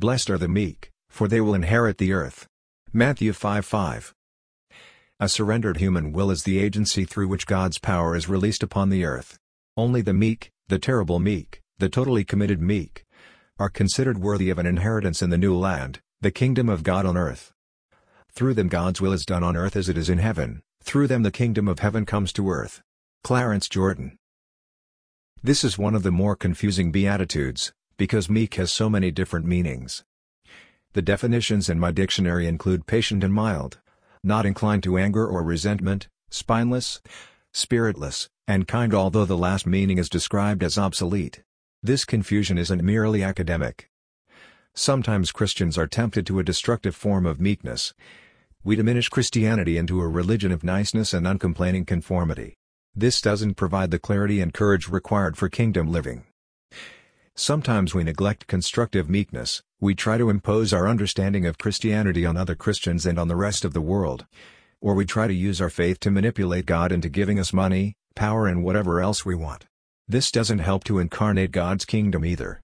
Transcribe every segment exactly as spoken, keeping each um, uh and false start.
Blessed are the meek, for they will inherit the earth. Matthew five five. A surrendered human will is the agency through which God's power is released upon the earth. Only the meek, the terrible meek, the totally committed meek, are considered worthy of an inheritance in the new land, the kingdom of God on earth. Through them God's will is done on earth as it is in heaven, through them the kingdom of heaven comes to earth. Clarence Jordan. This is one of the more confusing beatitudes, because meek has so many different meanings. The definitions in my dictionary include patient and mild, not inclined to anger or resentment, spineless, spiritless, and kind, although the last meaning is described as obsolete. This confusion isn't merely academic. Sometimes Christians are tempted to a destructive form of meekness. We diminish Christianity into a religion of niceness and uncomplaining conformity. This doesn't provide the clarity and courage required for kingdom living. Sometimes we neglect constructive meekness. We try to impose our understanding of Christianity on other Christians and on the rest of the world. Or we try to use our faith to manipulate God into giving us money, power, and whatever else we want. This doesn't help to incarnate God's kingdom either.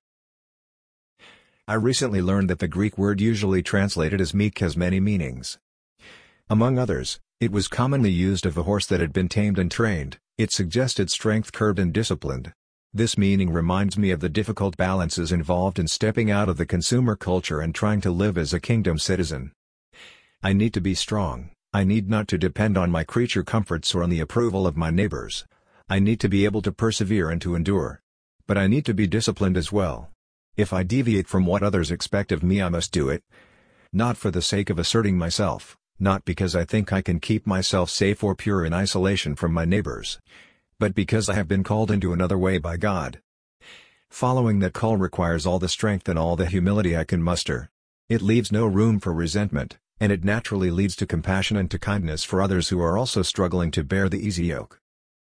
I recently learned that the Greek word usually translated as meek has many meanings. Among others, it was commonly used of a horse that had been tamed and trained. It suggested strength curbed and disciplined. This meaning reminds me of the difficult balances involved in stepping out of the consumer culture and trying to live as a kingdom citizen. I need to be strong. I need not to depend on my creature comforts or on the approval of my neighbors. I need to be able to persevere and to endure. But I need to be disciplined as well. If I deviate from what others expect of me, I must do it. Not for the sake of asserting myself, not because I think I can keep myself safe or pure in isolation from my neighbors, but because I have been called into another way by God. Following that call requires all the strength and all the humility I can muster. It leaves no room for resentment, and it naturally leads to compassion and to kindness for others who are also struggling to bear the easy yoke.